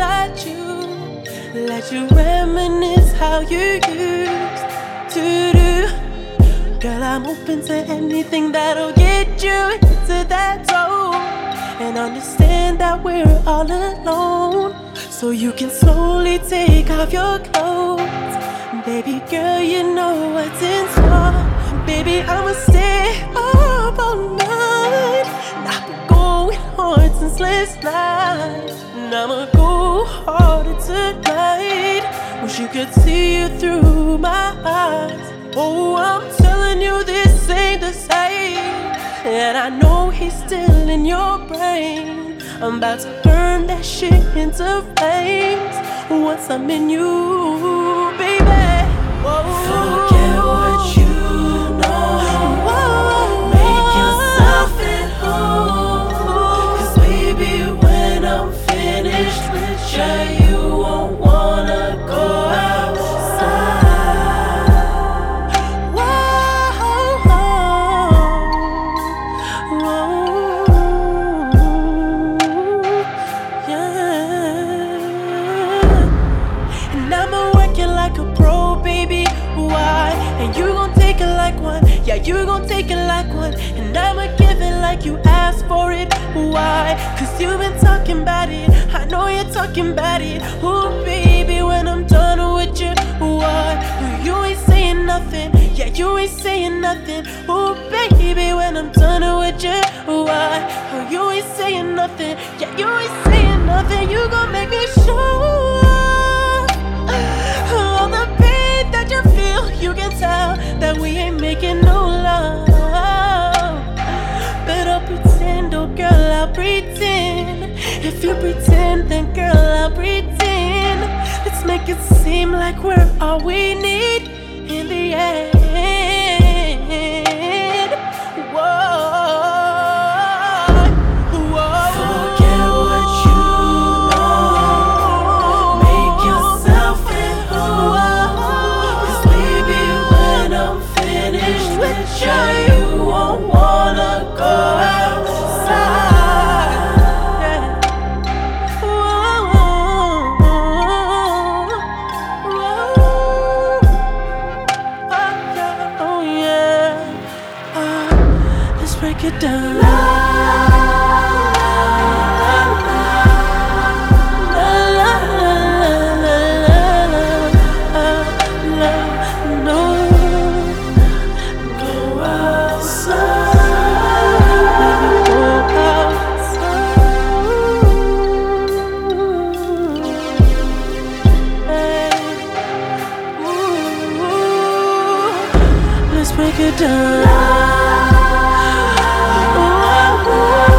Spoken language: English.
beside you. Let you reminisce how you used to do. Girl, I'm open to anything that'll get you into that zone. And understand that we're all alone, so you can slowly take off your clothes. Baby girl, you know what's in store. Baby, I'ma stay up all night. I've been going hard since last night, and I'ma go harder tonight. Wish you could see you through my eyes. Oh, I'm telling you, this ain't the same. And I know he's still in your brain. I'm about to burn that shit into flames once I'm in you, baby. Whoa. Forget what you know. Whoa. Make yourself at home. 'Cause baby, when I'm finished with you, you won't wanna go outside. Whoa. Yeah. And I'ma work you like a pro, baby. Why? And you gon' take it like one. Yeah, you gon' take it like one. And I'ma give it like you asked for it. Why? 'Cause you've been talking about it. I know you're talking about it. Ooh, baby, when I'm done with you, what? You ain't saying nothing. Yeah, you ain't saying nothing. Ooh, baby, when I'm done with you, what? You ain't saying nothing. Yeah, you ain't saying nothing. You gon' make me sure all the pain that you feel. You can tell that we ain't making no love. But I'll pretend, oh girl, I'll pretend. If you pretend, then girl, I'll pretend. Let's make it seem like we're all we need in the end. Whoa. Forget what you know. Make yourself at home. 'Cause baby, when I'm finished with you, you won't wanna go outside. Oh yeah. Let's break it down. Let's break it down.